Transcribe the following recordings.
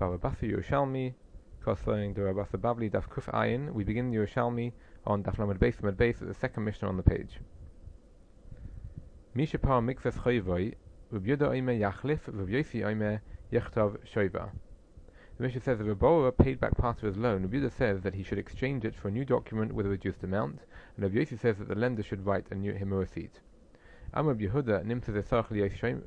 Baba Yerushalmi, Koslein the Rabasa Babli Daf Kuf Ayin. We begin Yerushalmi on Daf Lamed Beis at the second Mishnah on the page. Mishapar Mikvas Chayvoi, Rabbi Oime Yachlif, Rabbi Yossi Oime Yechtav Shoiva. The Mishnah says if a borrower paid back part of his loan, Rabbi Yehuda says that he should exchange it for a new document with a reduced amount, and Rabbi Yossi says that the lender should write him a receipt. Rabbi Yehuda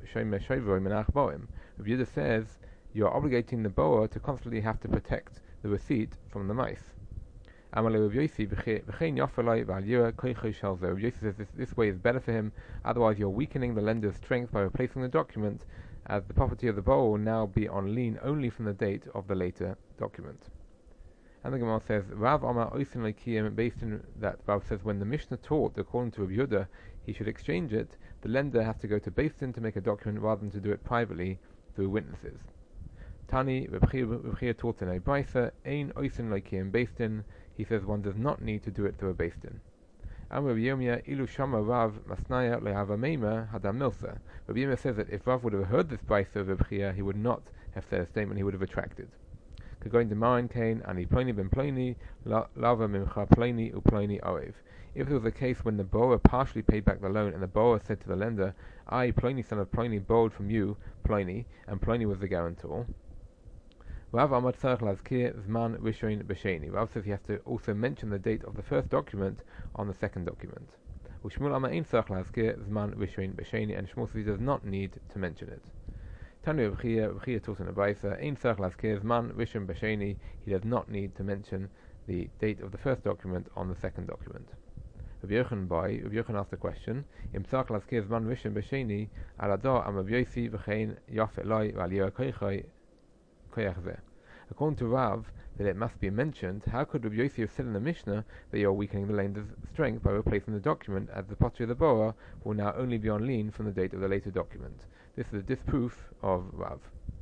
says you are obligating the borrower to constantly have to protect the receipt from the mice. Rabbi Yossi says this way is better for him, otherwise you're weakening the lender's strength by replacing the document, as the property of the borrower will now be on lien only from the date of the later document. And the Gemara says, Rav Amar Oisin Lekiyim, based on that Rav says when the Mishnah taught that according to Rabbi Yehuda he should exchange it, the lender has to go to Beis Din to make a document rather than to do it privately through witnesses. Tani, Reb Chia taught in a Brisa, Ein Oisin Lekiyim Beis Din, he says one does not need to do it through a Beis Din. Rabbi Yirmiyah, Ilu Shama Rav Masnaya Lehava Meima Hadam Milsa. Rabbi Yirmiyah says that if Rav would have heard this Brisa of Reb Chia, he would not have said a statement, he would have retracted. Going to Marin Kane, Ani Ploni ben Ploni, Lava Mimcha Ploni Uploni Oev. If it was a case when the borrower partially paid back the loan and the borrower said to the lender, I, Ploni son of Ploni, borrowed from you, Ploni, and Ploni was the guarantor. Rav Amad Tzarech Lazkir Zman Rishon B'Sheni. Rav says he has to also mention the date of the first document on the second document. Ushmul Amar Ein Tzarech Lazkir Zman Rishon B'Sheni, and Shmuel says he does not need to mention it. Tanu Reb Chia taught in a Brisa, Ein Tzarech Lazkir Zman Rishon B'Sheni, he does not need to mention the date of the first document on the second document. Rabbi Yochanan asked the question, Im Tzarech Lazkir Zman Rishon B'Sheni, Alado Am Rabbi Yossi V'chein Yaf Eloi V'al Yirah Koyach Zeh. According to Rav, that it must be mentioned, how could Rabbi Yossi have said in the Mishnah that you are weakening the lender's strength by replacing the document, as the property of the borrower will now only be on lien from the date of the later document? This is a disproof of Rav.